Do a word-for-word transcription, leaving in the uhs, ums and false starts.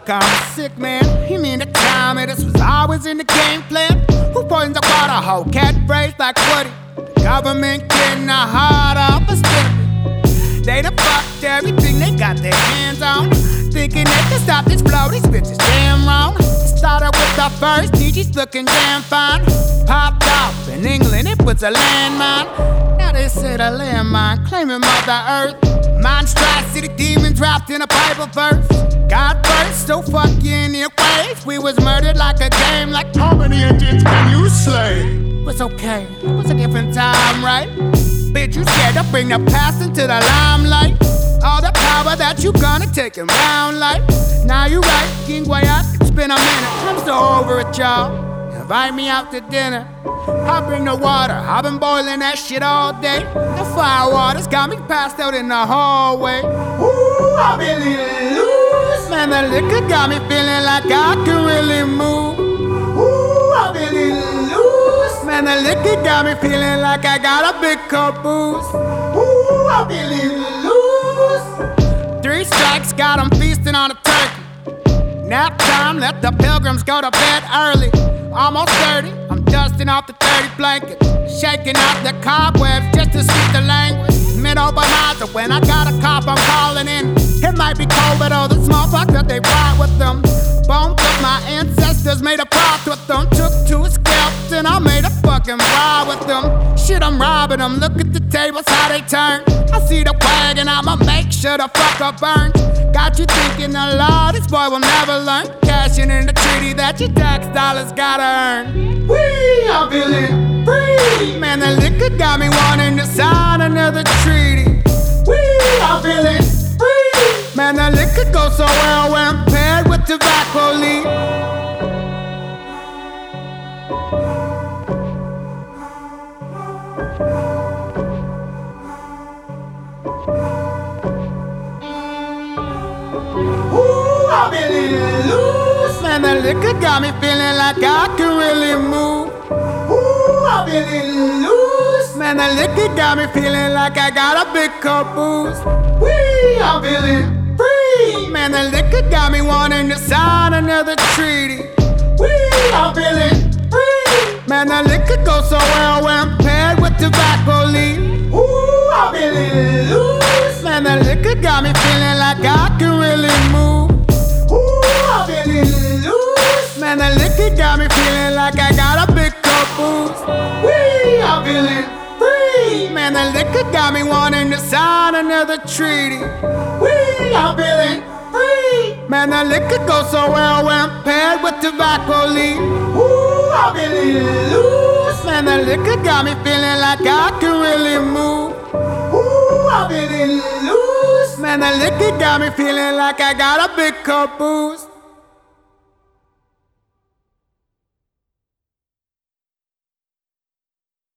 look, I'm sick, man. You mean to tell me this was always in the game plan? Who poisoned the water hole? Catchphrase like Woody. Government getting the heart off a stick. They done fucked everything they got their hands on, thinking they can stop this flow. These bitches damn wrong. Started with the first D Js looking damn fine. Popped off in England, it puts a landmine. Now they say the landmine claiming Mother Earth. Monstrosity demon dropped in a Bible verse. God first, so fuck you in your ways. We was murdered like a game, like how many Indians can you slay? It was okay, it was a different time, right? Bitch, you scared to bring the past into the limelight. All the power that you gonna take in round life. Now you right, King Guayat, it's been a minute. I'm so over it, y'all. Invite me out to dinner. I bring the water, I've been boiling that shit all day. The fire waters got me passed out in the hallway. Ooh, I've been letting loose. Man, the liquor got me feeling like I can really move. Ooh, I've been letting loose. Man, the liquor got me feeling like I got a big caboose. Ooh, I've been letting loose. Three strikes, got 'em feasting on a turkey. Nap time, let the pilgrims go to bed early. Almost thirty, I'm dusting off the thirty blanket, shaking out the cobwebs just to speak the language. Mid-open-eyes, when I got a cop, I'm calling in. It might be cold, but all the small fuck that they ride with them. Bones of my ancestors made a pot with them. Took two scalps and I made a fucking ride with them. Shit, I'm robbing them. Look at the tables, how they turn. I see the wagon, I'ma make sure the fucker burns. Got you thinking a lot, this boy will never learn. Cashing in the treaty that your tax dollars gotta earn. We are feeling free. Man, the liquor got me wanting to sign another treaty. We are feeling free. Man, the liquor goes so well when paired with tobacco leaf. Ooh, I've been letting loose. Man, the liquor got me feeling like I can really move. Ooh, I've been letting loose. Man, the liquor got me feeling like I got a big caboose. We are feeling free. Man, the liquor got me wanting to sign another treaty. We are feeling free. Man, the liquor goes so well when paired with tobacco leaf. Ooh, I've been letting loose. Man, the liquor got me feeling like I can really move. Ooh, I've been letting loose. Man, the liquor got me feeling like I got a big caboose. We are feeling free. Man, the liquor got me wanting to sign another treaty. We are feeling free. Man, the liquor goes so well when paired with tobacco leaf. Ooh, I've been letting loose. Man, the liquor got me feeling like I can really move. Ooh, I've been letting loose. Man, the liquor got me feeling like I got a big caboose.